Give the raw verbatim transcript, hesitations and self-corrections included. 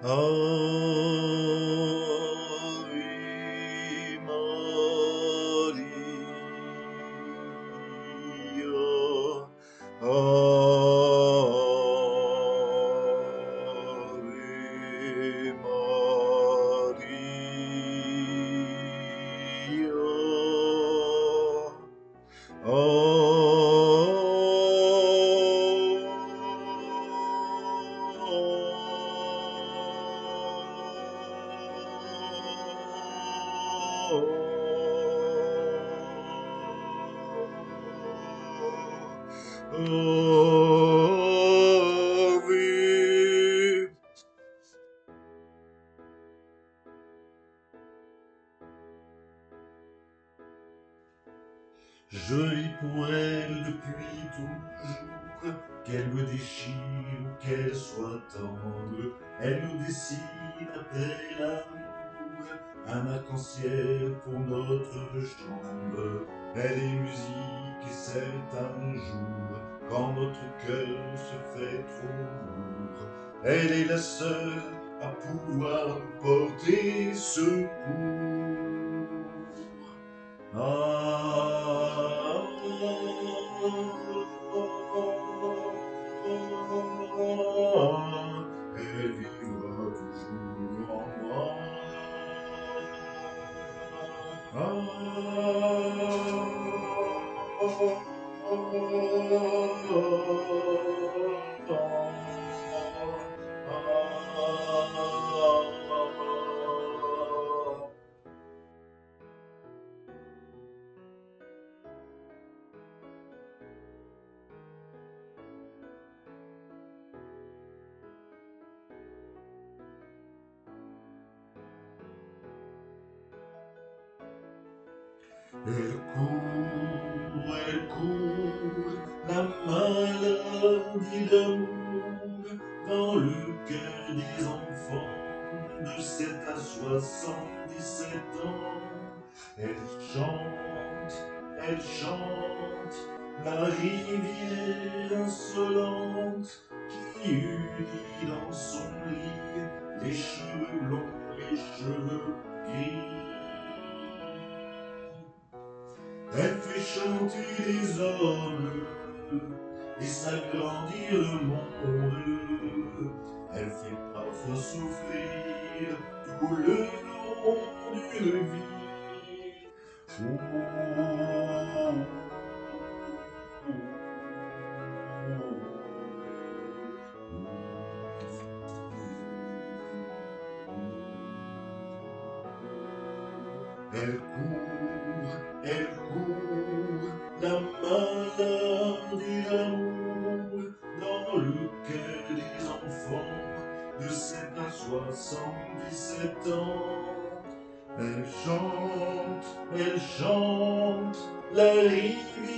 Ave Maria, Ave Maria, Ave. Je vis pour elle depuis toujours, qu'elle me déchire ou qu'elle soit tendre, elle nous dessine à tel amour, un arc-en-ciel pour notre chambre. Elle est musique et c'est un jour, quand notre cœur se fait trop lourd, elle est la seule à pouvoir porter secours. Ah, elle vivra toujours en moi. Elle court, elle court, la maladie d'amour dans le cœur des enfants de sept à soixante-dix-sept ans. Elle chante, elle chante, la rivière insolente qui unit dans son lit les cheveux blonds, les cheveux gris. Elle fait chanter les hommes et s'agrandir le monde. Elle fait parfois souffrir tout le long d'une vie. Oh, elle court, elle court, la maladie d'amour dans le cœur des enfants de sept à soixante-dix-sept ans. Elle chante, elle chante, la rivière